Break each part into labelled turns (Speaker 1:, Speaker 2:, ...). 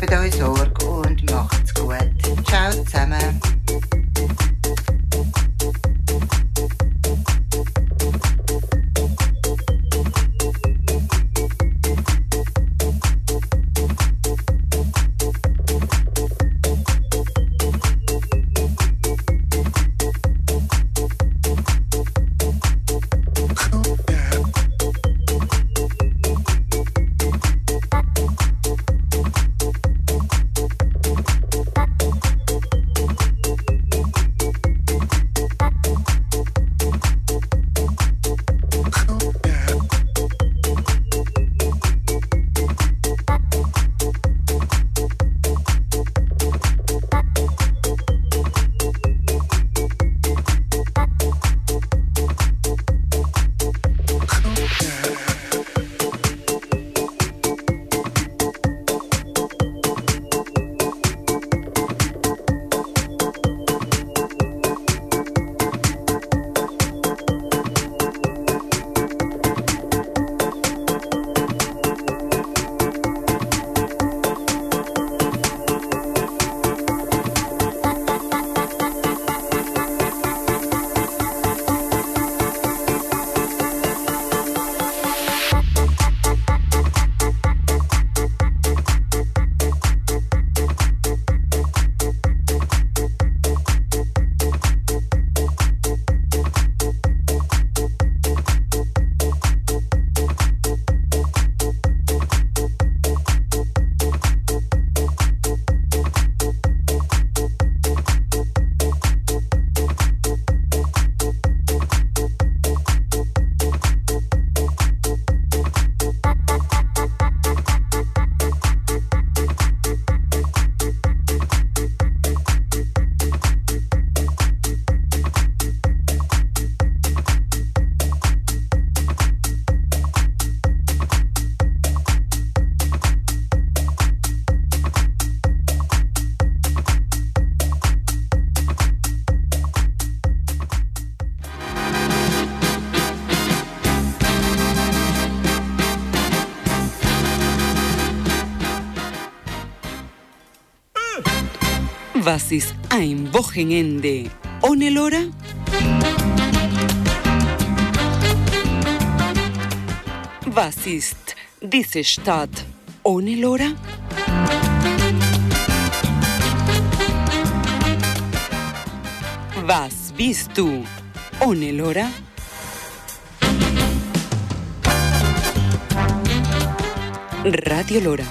Speaker 1: gebt euch Sorge und macht's gut. Ciao zusammen.
Speaker 2: Was ist ein Wochenende ohne Lora? Was ist diese Stadt ohne Lora? Was bist du ohne Lora? Radio Lora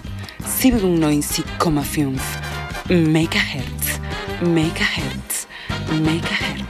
Speaker 2: 97,5 Megahertz, Megahertz, Megahertz.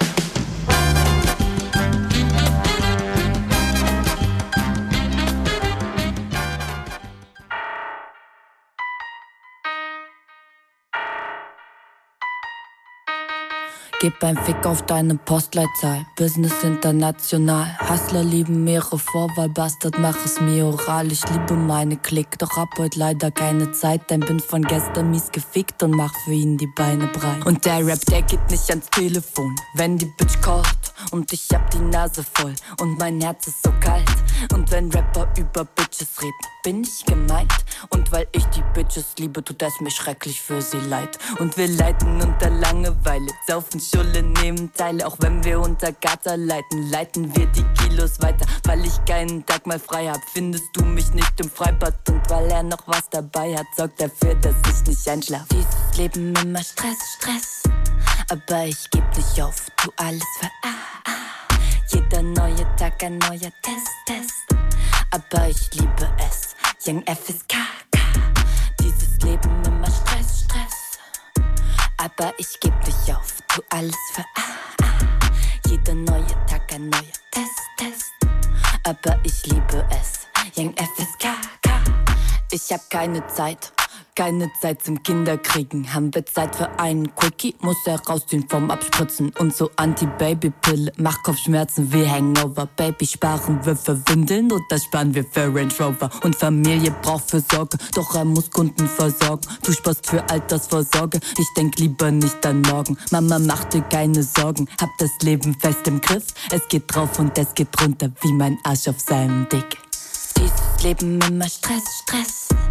Speaker 3: Gib ein Fick auf deine Postleitzahl. Business international. Hustler lieben ihre Vorwahl. Bastard, mach es mir oral. Ich liebe meine Klick, doch hab heute leider keine Zeit. Denn bin von gestern mies gefickt und mach für ihn die Beine breit. Und der Rap, der geht nicht ans Telefon, wenn die Bitch callt. Und ich hab die Nase voll und mein Herz ist so kalt. Und wenn Rapper über Bitches reden, bin ich gemeint. Und weil ich die Bitches liebe, tut es mir schrecklich für sie leid. Und wir leiden unter Langeweile, saufen Schulle, nehmen Teile. Auch wenn wir unter Gatter leiten, leiten wir die Kilos weiter. Weil ich keinen Tag mal frei hab, findest du mich nicht im Freibad. Und weil er noch was dabei hat, sorgt dafür, dass ich nicht einschlaf. Dieses Leben immer Stress, Stress. Aber ich geb nicht auf, tu alles für Jeder neue Tag ein neuer Test, Test. Aber ich liebe es, Young FSK. Dieses Leben immer Stress, Stress. Aber ich geb nicht auf, tu alles für Jeder neue Tag ein neuer Test, Test. Aber ich liebe es, Young FSK. Ich hab keine Zeit. Keine Zeit zum Kinderkriegen, haben wir Zeit für einen Quickie, muss er rausziehen vom Abspritzen und so Anti-Baby-Pille, macht Kopfschmerzen wie Hangover. Baby, sparen wir für Windeln oder sparen wir für Range Rover? Und Familie braucht Fürsorge, doch er muss Kunden versorgen. Du sparst für Altersvorsorge, ich denk lieber nicht an morgen. Mama, mach dir keine Sorgen, hab das Leben fest im Griff. Es geht drauf und es geht runter wie mein Arsch auf seinem Dick. Dieses Leben immer Stress, Stress.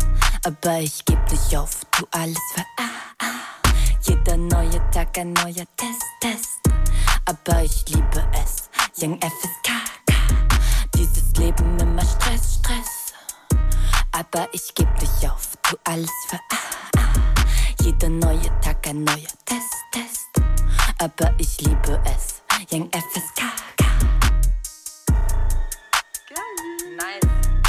Speaker 3: aber ich geb nicht auf, tu alles für Jeder neue Tag ein neuer Test. Aber ich liebe es, Young FSK. Dieses Leben immer Stress. Aber ich geb nicht auf, tu alles für Jeder neue Tag ein neuer Test. Aber ich liebe es, Young FSK. Nice.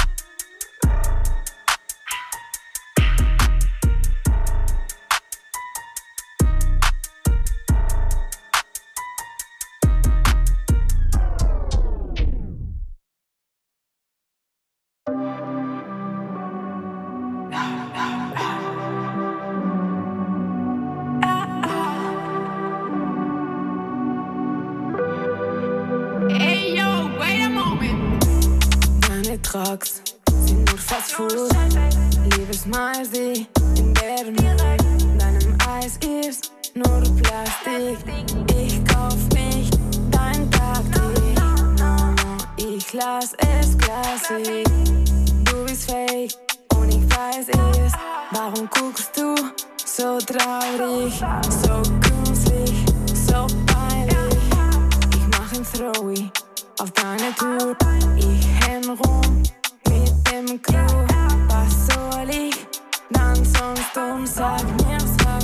Speaker 4: Drugs sind nur Fast Food. Liebesmagie in deren deinem Eis ist nur Plastik. Ich kauf nicht dein Taktik. No, ich lass es klassisch. Du bist fake und ich weiß es. Warum guckst du so traurig, so künstlich, so peinlich? Ich mach ein Throwy auf deine Tour. Ich renn rum mit dem Crew. Was soll ich dann sonst tun? Sag mir,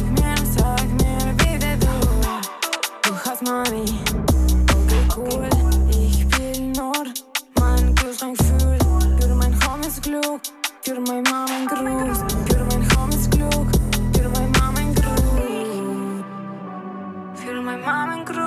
Speaker 4: bitte du hast Money, okay cool. Ich will nur meinen Kühlschrank füllen. Für mein Homies Glück, für mein Mama Gruß. Für mein Homies Glück, für mein Mama Gruß. Für mein Mama Gruß.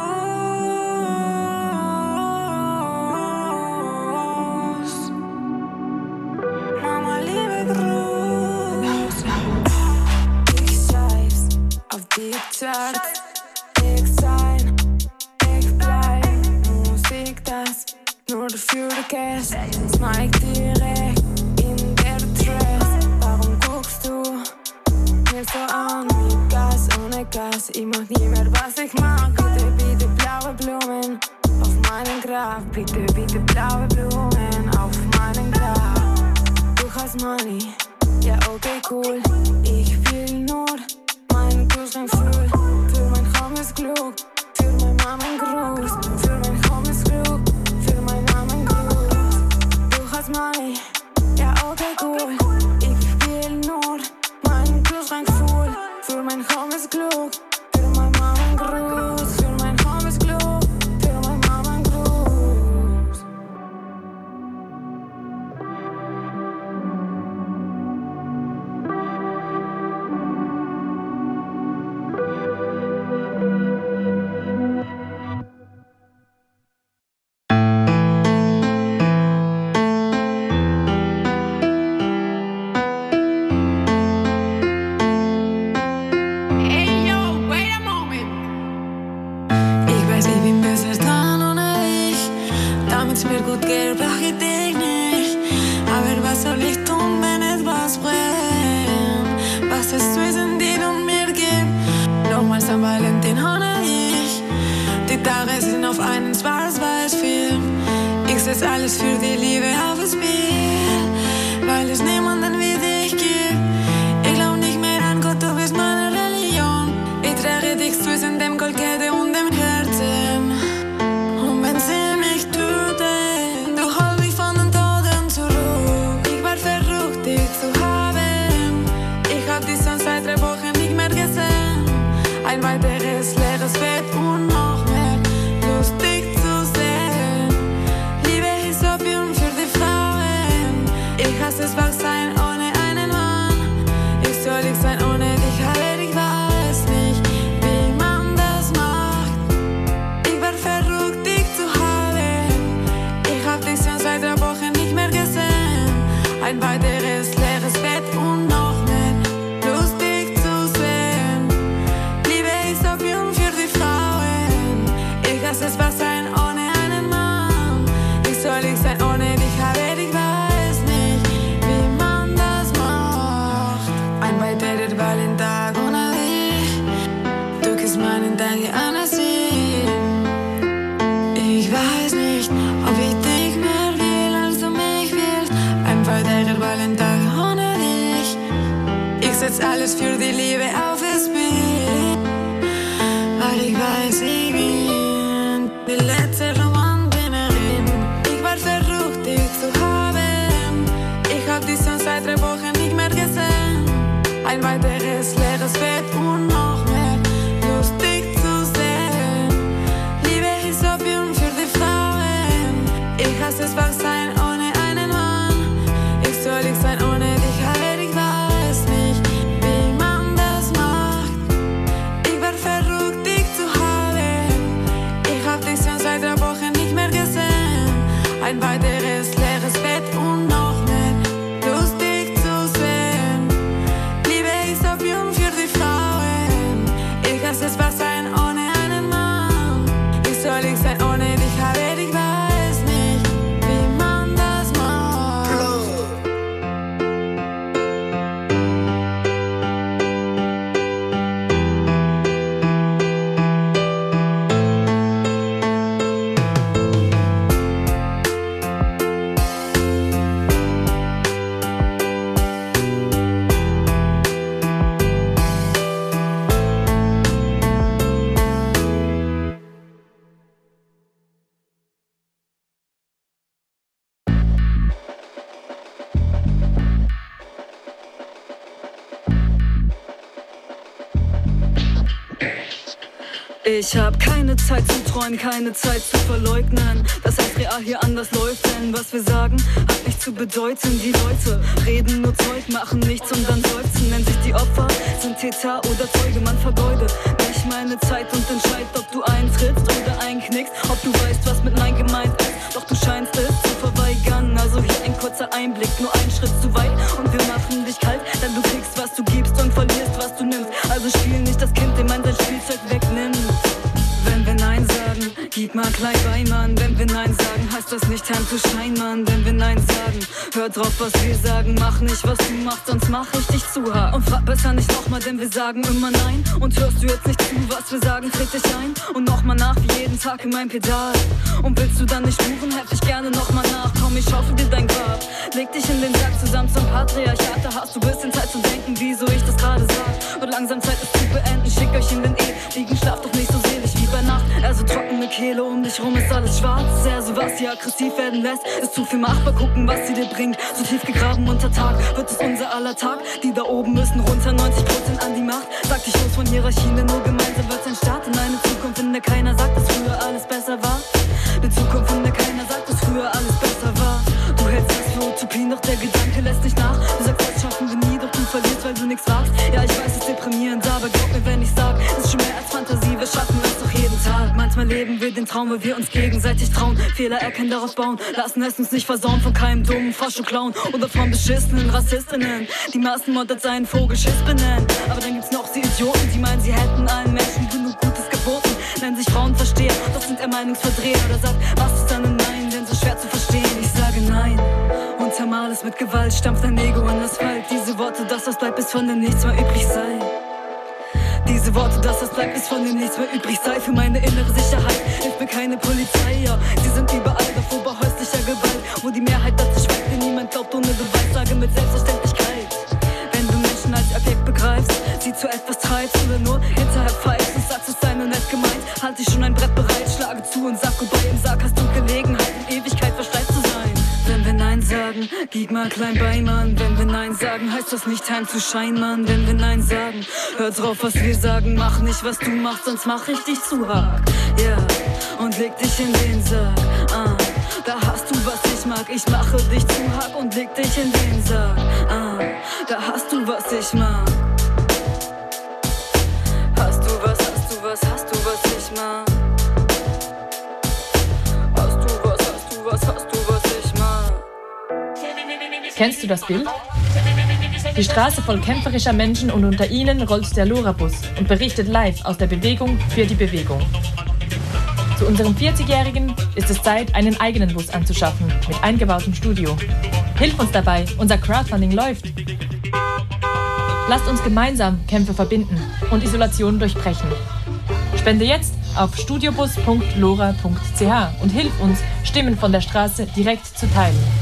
Speaker 4: Charts. Ich sein, ich bleib. Musik, das nur für Cash. Smike direkt in der Dress. Warum guckst du mir so an wie Gas ohne Gas? Ich mach nie mehr, was ich mag. Bitte blaue Blumen auf meinen Grab. Bitte blaue Blumen auf meinen Grab. Du hast Money, ja okay cool. Ich will nur meinen Kühlschrank füllen. Für mein Homies Glück, für mein Mama Gruß. Für mein Homies Glück, für mein Mama Gruß. Du hast Money, ja okay cool. Ich will nur meinen Kühlschrank füllen. Für mein Homies Glück, für mein Mama Gruß. Für mein Homies Glück, für mein Mama Gruß. Alles für die Liebe auf das Spiel, weil es niemanden wie dich gibt. Ich glaub nicht mehr an Gott, du bist meine Religion. Ich trage dich zwischen dem Goldkette und dem Herzen. Und wenn sie mich töten, du holst mich von den Toten zurück. Ich war verrückt, dich zu haben. Ich hab dich schon seit 3 Wochen nicht mehr gesehen. Ein weiteres leeres Bett und noch mehr lustig zu sehen. Für die Frauen. Ich hasse es, was sein ohne einen Mann. Ich soll ich sein ohne dich, aber ich weiß nicht, wie man das macht. Ich war verrückt, dich zu haben. Ich hab dich schon seit 3 Wochen nicht mehr gesehen. Ein weiteres leeres Bett und noch mehr lustig zu sehen. Liebe ist Opium für die Frauen. Ich hasse es, was sein ohne einen Mann. Ich soll ich sein ohne dich, aber ich weiß nicht, wie man das macht. Ein weiterer Valentag ohne dich. Du kriegst meinen Tag an sie. Ich weiß nicht, ob ich dich mehr will, als du mich willst. Ein weiterer Valentag ohne dich. setz alles für die Liebe auf das Spiel, weil ich weiß, ich bin die letzte Romantinerin. Ich war verrückt, dich zu haben. Ich hab dich schon seit 3 Wochen nicht mehr gesehen. Ein weiteres leeres Bett und noch mehr Lust, dich zu sehen. Liebe ist Opium für die Frauen. Ich hasse es, was sein ohne einen Mann. Ich soll ich sein ohne dich, aber ich weiß nicht, wie man das macht. Ich war verrückt, dich zu haben. Ich hab dich schon seit 3 Wochen nicht mehr gesehen. Ein weiteres leeres Bett und noch mehr Lust, dich zu sehen. Liebe ist Opium für die Frauen. Ich hasse es, was sein ohne einen Mann. Wie soll ich sein ohne dich, aber ich weiß nicht, wie man das macht.
Speaker 3: Ich hab keine Zeit zu träumen, keine Zeit zu verleugnen, dass es real hier anders läuft, denn was wir sagen, hat nichts zu bedeuten. Die Leute reden nur Zeug, machen nichts und dann seufzen, nennen sich die Opfer, sind Täter oder Zeuge. Man vergeudet nicht meine Zeit und entscheidet, ob du eintrittst oder einknickst, ob du weißt, was mit Nein gemeint ist, doch du scheinst es zu verweigern. Also hier ein kurzer Einblick, nur ein Schritt zu weit und wir machen dich kalt, denn du kriegst, was du gibst und verlierst, was du nimmst. Also spiel nicht das Kind, dem man sein Spielzeug wegnimmt. Wenn wir Nein sagen, gib mal klein bei, Mann. Wenn wir Nein sagen, heißt das nicht Time to shine, Mann. Wenn wir Nein sagen, hör drauf, was wir sagen. Mach nicht, was du machst, sonst mach ich dich zu hart. Und frag besser nicht nochmal, denn wir sagen immer Nein. Und hörst du jetzt nicht zu, was wir sagen, träg dich ein. Und nochmal nach, wie jeden Tag in mein Pedal. Und willst du dann nicht rufen, helf ich gerne nochmal nach. Komm, ich schaufel dir dein Grab. Leg dich in den Sack zusammen zum Patriarchat. Da hast du bisschen Zeit zu denken, wieso ich das gerade sag. Wird langsam Zeit, es zu beenden. Schick euch in den liegen, schlaf doch nicht so selig wie bei Nacht. Er so trockene Kehle, um dich rum ist alles schwarz. Er so was sie aggressiv werden lässt, ist zu viel Macht. Mal gucken, was sie dir bringt. So tief gegraben unter Tag, wird es unser aller Tag. Die da oben müssen runter, 90% an die Macht. Sag dich los von Hierarchien, denn nur gemeinsam wird's ein Start in eine Zukunft, in der keiner sagt, dass früher alles besser war. Eine Zukunft, in der keiner sagt, dass früher alles besser war. Du hältst das für Utopien, doch der Gedanke lässt nicht nach. Du sagst, das schaffen wir nie, doch du verlierst, weil du nichts wagst. Ja, ich weiß, es ist deprimierend, aber glaub mir, wenn ich sag, es ist schon mehr als Fantasie, wir schaffen es doch jeden Tag. Manchmal leben wir den Traum, weil wir uns gegenseitig trauen. Fehler erkennen, daraus bauen, lassen es uns nicht versauen von keinem dummen Fascho-Clown oder von beschissenen Rassistinnen, die Massenmord als einen Vogelschiss benennen. Aber dann gibt's noch die Idioten, die meinen, sie hätten allen Menschen genug Gutes geboten, nennen sich Frauenversteher, doch sind eher Meinungsverdreher. Oder sagt, was ist dann ein Nein, denn so schwer zu verstehen? Ich sage Nein, untermal es mit Gewalt, stampft dein Ego in Asphalt. Diese Worte, dass das bleibt, bis von dem nichts mehr übrig sei. Diese Worte, dass das bleibt, bis von dem nichts mehr übrig sei. Für meine innere Sicherheit hilft mir keine Polizei, ja. Sie sind überall, davor bei häuslicher Gewalt, wo die Mehrheit dazu schweigt, denn niemand glaubt ohne Beweis. Sage mit Selbstverständlichkeit, wenn du Menschen als Objekt begreifst, sie zu etwas treibst oder nur hinterher pfeifst und sagst, es sei nur nett gemeint, halt dich schon ein Brett bereit, schlage zu und sag vorbei. Im Sarg hast du Gelegenheit, in Ewigkeit versteift zu sein. Wenn wir Nein sagen, gib mal klein bei, Mann. Wenn wir Nein sagen, heißt das nicht Time to shine, Mann. Wenn wir Nein sagen, hör drauf, was wir sagen. Mach nicht, was du machst, sonst mach ich dich zu hart. Ja, yeah. Und leg dich in den Sarg. Da hast du, was ich mag. Ich mache dich zu hart und leg dich in den Sarg. Da hast du, was ich mag. Hast du was, hast du was, hast du, was ich mag. Hast du was, hast du was, hast du, was ich mag.
Speaker 5: Kennst du das Bild? Die Straße voll kämpferischer Menschen und unter ihnen rollt der Lora-Bus und berichtet live aus der Bewegung für die Bewegung. Zu unserem 40-Jährigen ist es Zeit, einen eigenen Bus anzuschaffen, mit eingebautem Studio. Hilf uns dabei, unser Crowdfunding läuft. Lasst uns gemeinsam Kämpfe verbinden und Isolation durchbrechen. Spende jetzt auf studiobus.lora.ch und hilf uns, Stimmen von der Straße direkt zu teilen.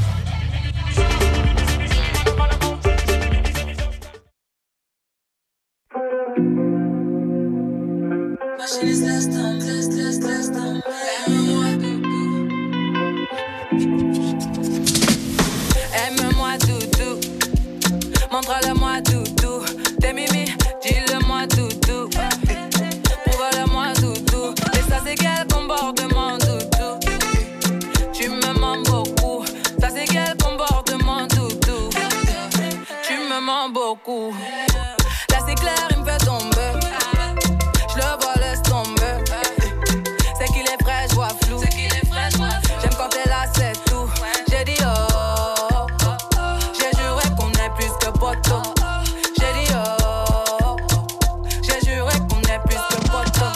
Speaker 4: Aime-moi doudou, montre-le-moi doudou. T'es mimi, dis-le-moi doudou. Prouve-le-moi doudou. Et ça c'est quel comportement doudou. Tu me mens beaucoup. Ça c'est quel comportement doudou. Tu me mens beaucoup. Là c'est clair, il me fait tomber. Je le vois, laisse tomber. C'est qu'il est frais, je vois flou. J'aime quand t'es là, c'est tout. J'ai dit oh. J'ai juré qu'on est plus que poteau. J'ai dit oh. J'ai juré qu'on est plus que poteau.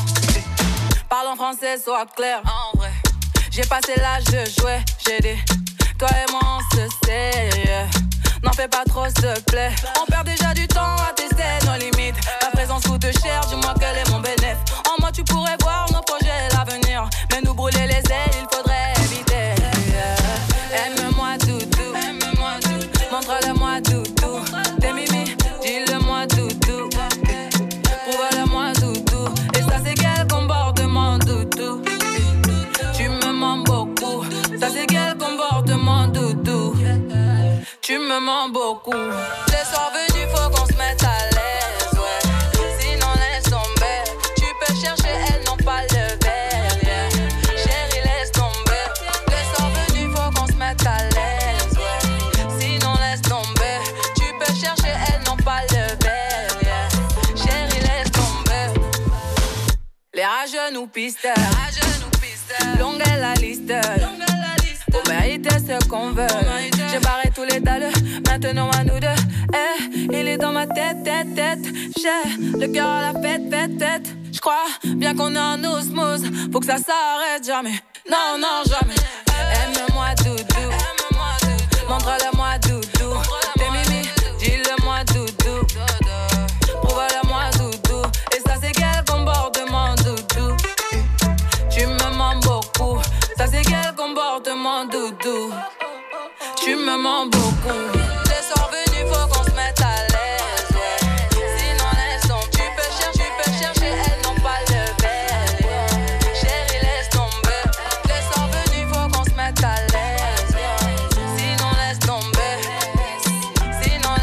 Speaker 4: Parle en français, sois clair. En vrai, j'ai passé l'âge de jouer. J'ai dit, toi et moi on se sait. N'en fais pas trop, s'il te plaît. On perd déjà du temps à tester nos limites. Ta présence coûte cher, dis-moi quel est mon bénéfice. En moi tu pourrais voir nos projets et l'avenir. Mais nous brûler les ailes, il faudrait éviter. Aime-moi doudou, montre-le-moi doudou. T'es mimi, dis-le-moi doudou. Prouve-le-moi doudou. Et ça c'est quel comportement doudou. Tu me mens beaucoup. Ça c'est quel comportement doudou. Tu me mens beaucoup. Les soirs venus, faut qu'on se mette à l'aise, ouais. Sinon laisse tomber. Tu peux chercher, elles n'ont pas le verre, yeah. Chérie, laisse tomber. Les soirs venus, faut qu'on se mette à l'aise, ouais. Sinon laisse tomber. Tu peux chercher, elles n'ont pas le verre, yeah. Chérie, laisse tomber. Les rageux nous pistent. Longue est la liste. Pour mériter ce qu'on veut. J'ai barré tous les dalles, maintenant à nous deux. Il est dans ma tête. J'ai le cœur à la fête. J'crois bien qu'on est en osmose. Faut que ça s'arrête jamais. Non, jamais. Aime-moi doudou. Montre-le-moi doudou. T'es mimi, dis-le-moi doudou. Prouve-le-moi doudou. Et ça c'est quel comportement doudou. Tu me mens beaucoup. Ça c'est quel comportement doudou. Tu me mens beaucoup. Les soirs venus, faut qu'on se mette à l'aise, ouais. Sinon laisse tomber. Tu peux chercher, elles n'ont pas le verre, yeah. Chérie, laisse tomber. Les soirs venus, faut qu'on se mette à l'aise, yeah. Sinon laisse tomber. Sinon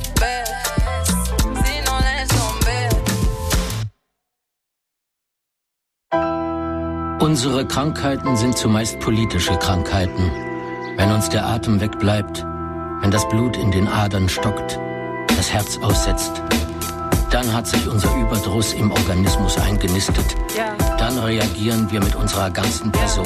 Speaker 4: laisse tomber.
Speaker 6: Unsere Krankheiten sind zumeist politische Krankheiten. Wenn uns der Atem wegbleibt, wenn das Blut in den Adern stockt, das Herz aussetzt, dann hat sich unser Überdruss im Organismus eingenistet. Dann reagieren wir mit unserer ganzen Person.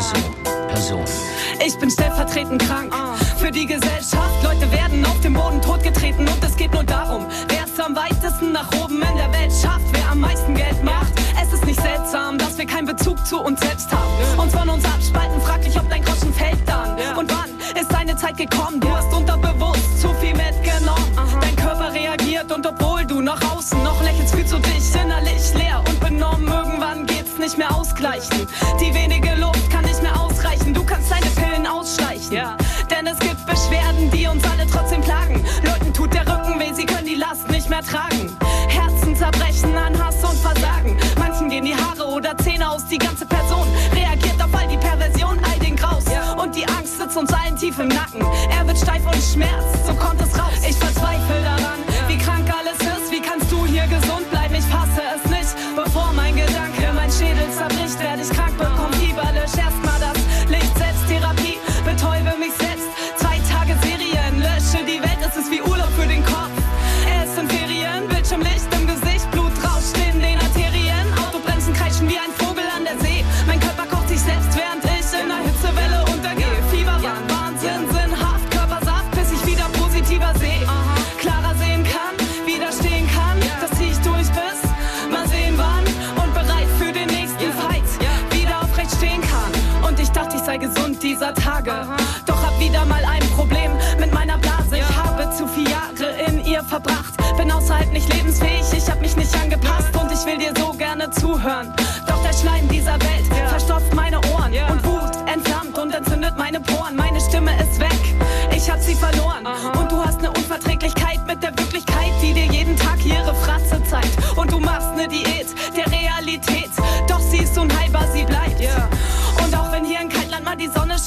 Speaker 7: Ich bin stellvertretend krank für die Gesellschaft. Leute werden auf dem Boden totgetreten und es geht nur darum, wer es am weitesten nach oben in der Welt schafft, wer am meisten Geld macht. Es ist nicht seltsam, dass wir keinen Bezug zu uns selbst haben. Uns von uns abspalten, fraglich, ob dein Groschen fällt dann. Und wann ist deine Zeit gekommen? Du hast unterbewusst zu viel mitgenommen. Dein Körper reagiert und obwohl du nach außen noch lächelst, fühlst du dich innerlich leer und benommen. Irgendwann geht's nicht mehr ausgleichen. Die wenige Luft kann nicht mehr ausreichen. Du kannst deine Pillen ausschleichen. Denn es gibt Beschwerden, die uns alle trotzdem plagen. Leuten tut der Rücken weh, sie können die Last nicht mehr tragen. Herzen zerbrechen an Hass und Versagen. Manchen gehen die Haare oder Zähne aus. Die ganze Person reagiert auf all die Perversion, all den Graus. Und die Angst sitzt uns allen tief im Nacken. Er wird steif und schmerzt, so kommt es raus. Ich verzweifle daran, wie krank alles ist. Wie kannst du hier gesund bleiben? Ich fasse es nicht. Bevor mein Gedanke mein Schädel zerbricht, werde ich krank, bekomm Fieber, lösch erstmal das Licht. Selbsttherapie, betäube mich selbst. 2 Tage Serien, lösche die Welt. Es ist wie Urlaub für den Kopf. Es sind Ferien, Bildschirmlicht im Gesicht, Blut rauscht in den Arterien. Autobremsen kreischen wie ein Vogel an der See. Mein Körper kocht sich selbst, während ich in einer Hitzewelle untergehe. Fieberwahn, Wahnsinn, sinnhaft, Körpersaft, bis ich wieder positiver sehe. Klarer sehen kann, widerstehen kann, das zieh ich durch bis mal sehen wann. Und bereit für den nächsten Fight, wieder aufrecht stehen kann. Und ich dachte, ich sei gesund dieser Tage. Doch hab wieder mal ein Problem mit meiner Blase. Ich habe zu viele Jahre in ihr verbracht. Bin außerhalb nicht lebensfähig, ich hab mich nicht angepasst. Und ich will dir so gerne zuhören. Doch der Schleim dieser Welt verstopft meine Ohren. Und Wut entflammt und entzündet meine Poren. Meine Stimme ist weg, ich hab sie verloren. Und du hast eine Unverträglichkeit mit der Wirklichkeit, die dir jeden Tag ihre Fratze zeigt. Und du machst eine Diät der Realität.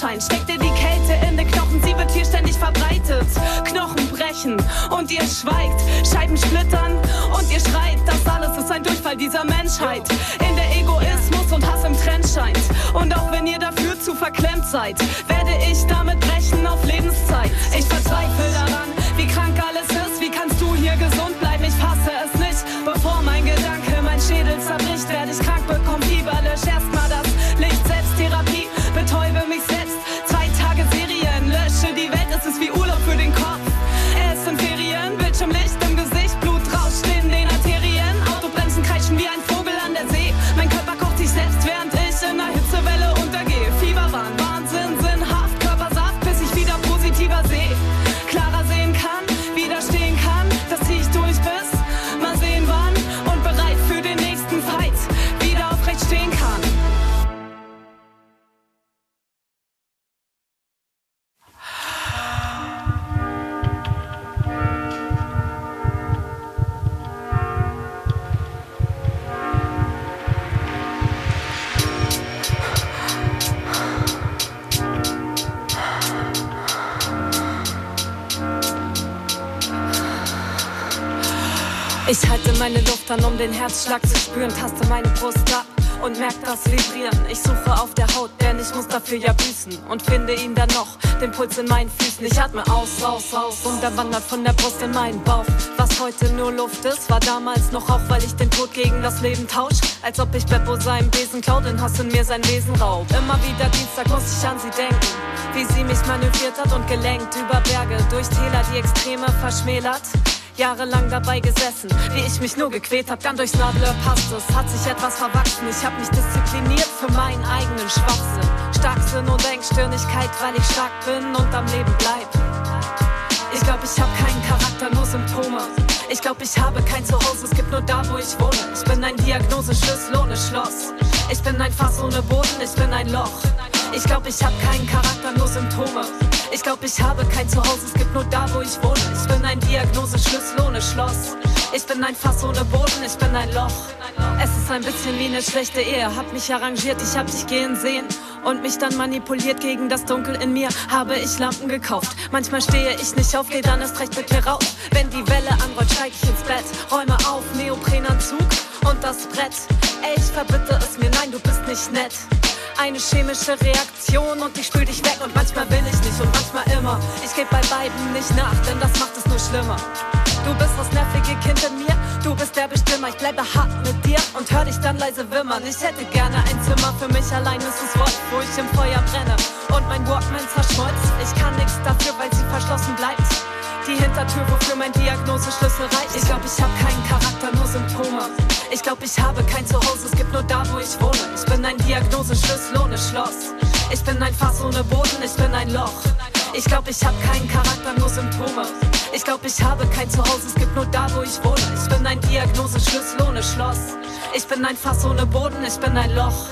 Speaker 7: scheint. Steckt dir die Kälte in den Knochen, sie wird hier ständig verbreitet. Knochen brechen und ihr schweigt, Scheiben splittern und ihr schreit. Das alles ist ein Durchfall dieser Menschheit, in der Egoismus und Hass im Trend scheint. Und auch wenn ihr dafür zu verklemmt seid, werde ich damit brechen auf Lebenszeit. Ich verzweifle daran, wie krank alles ist. Wie kannst du hier gesund bleiben? Ich fasse es nicht, bevor mein Gedanke mein Schädel zerbricht. Werde ich krank, bekomm Fieber, lösch erstmal das Licht. Selbsttherapie, betäube mich selbst. 2 Tage Serien, lösche die Welt. Es ist wie Urlaub für den Kopf. Es sind Ferien, Bildschirmlicht im Gesicht, Blut rauscht in den Arterien. Autobremsen kreischen wie ein Vogel an der See. Mein Körper kocht sich selbst, während ich in einer Hitzewelle untergehe. Fieberwahn, Wahnsinn, sinnhaft, Körpersaft, bis ich wieder positiver sehe. Klarer sehen kann, widerstehen kann, das zieh ich durch bis mal sehen wann. Und bereit für den nächsten Fight, wieder aufrecht stehen kann. Ich halte meine Luft an, um den Herzschlag zu spüren. Taste meine Brust ab und merk das Vibrieren. Ich suche auf der Haut, denn ich muss dafür ja büßen. Und finde ihn dann noch, den Puls in meinen Füßen. Ich atme aus, aus, aus und er wandert von der Brust in meinen Bauch. Was heute nur Luft ist, war damals noch Rauch, weil ich den Tod gegen das Leben tausch. Als ob ich Beppo seinen Besen klau, den Hass in mir sein Wesen raubt. Immer wieder Dienstag muss ich an sie denken, wie sie mich manövriert hat und gelenkt. Über Berge, durch Täler, die Extreme verschmälert. Jahrelang dabei gesessen, wie ich mich nur gequält hab, dann durchs Nadelöhr passt es, hat sich etwas verwachsen. Ich hab mich diszipliniert für meinen eigenen Schwachsinn. Starksinn und Engstirnigkeit, weil ich stark bin und am Leben bleib. Ich glaub, ich hab keinen Charakter, nur Symptome. Ich glaub, ich habe kein Zuhause, es gibt nur da, wo ich wohne. Ich bin ein Diagnoseschlüssel ohne Schloss. Ich bin ein Fass ohne Boden, ich bin ein Loch. Ich glaub, ich hab keinen Charakter, nur Symptome. Ich glaub, ich habe kein Zuhause, es gibt nur da, wo ich wohne. Ich bin ein Diagnoseschlüssel ohne Schloss. Ich bin ein Fass ohne Boden, ich bin ein Loch. Es ist ein bisschen wie eine schlechte Ehe. Hab mich arrangiert, ich hab dich gehen sehen und mich dann manipuliert. Gegen das Dunkel in mir habe ich Lampen gekauft. Manchmal stehe ich nicht auf, geh dann erst recht mit mir raus. Wenn die Welle anrollt, steig ich ins Bett. Räume auf, Neoprenanzug und das Brett. Ey, ich verbitte es mir, nein, du bist nicht nett. Eine chemische Reaktion und ich spül dich weg. Und manchmal will ich nicht und manchmal immer. Ich geb bei beiden nicht nach, denn das macht es nur schlimmer. Du bist das nervige Kind in mir, du bist der Bestimmer. Ich bleibe hart mit dir und hör dich dann leise wimmern. Ich hätte gerne ein Zimmer für mich allein, ist es Wort, wo ich im Feuer brenne und mein Walkman verschmolzt. Ich kann nichts dafür, weil sie verschlossen bleibt. Die Hintertür, wofür mein Diagnoseschlüssel reicht. Ich glaub, ich hab keinen Charakter, nur Symptome. Ich glaub, ich habe kein Zuhause, es gibt nur da, wo ich wohne. Ich bin ein Diagnoseschlüssel ohne Schloss. Ich bin ein Fass ohne Boden, ich bin ein Loch. Ich glaub, ich hab keinen Charakter, nur Symptome. Ich glaub, ich habe kein Zuhause, es gibt nur da, wo ich wohne. Ich bin ein Diagnoseschlüssel ohne Schloss. Ich bin ein Fass ohne Boden, ich bin ein Loch.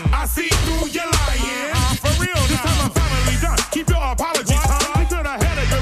Speaker 8: Keep your apologies, huh? You could have had a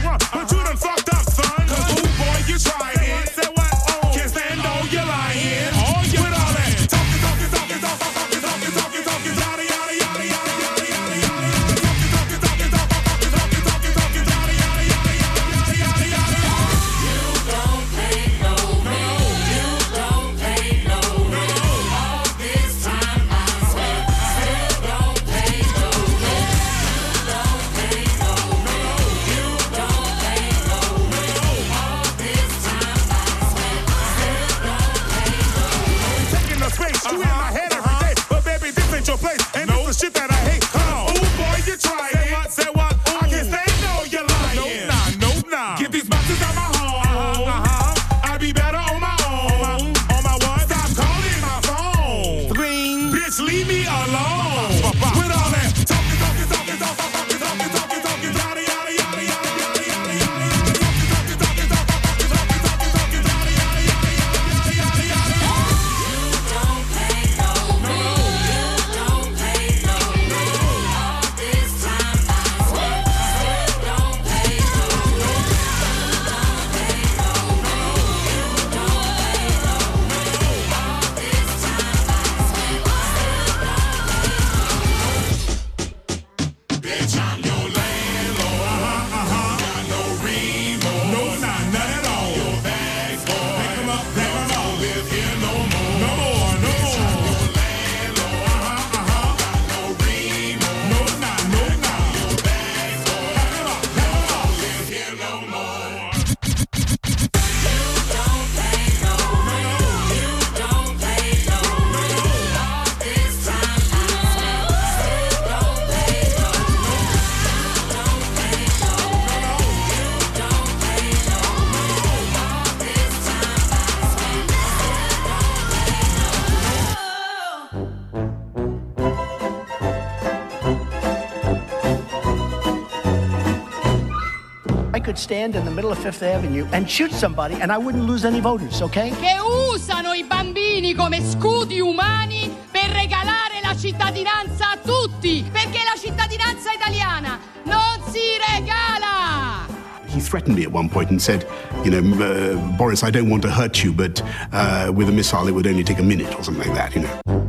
Speaker 8: could stand in the middle of Fifth Avenue and shoot somebody and I wouldn't lose any voters, okay?
Speaker 9: Che usano i bambini come scudi umani per regalare la cittadinanza a tutti, perché la cittadinanza italiana non si regala!
Speaker 10: He threatened me at one point and said, Boris, I don't want to hurt you, but with a missile it would only take a minute or something like that,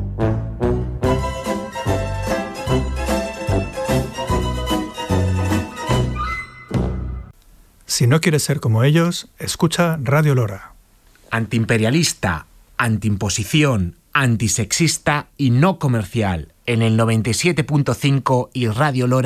Speaker 11: Si no quieres ser como ellos, escucha Radio Lora.
Speaker 12: Antiimperialista, antiimposición, antisexista y no comercial. En el 97.5 y Radio Lora.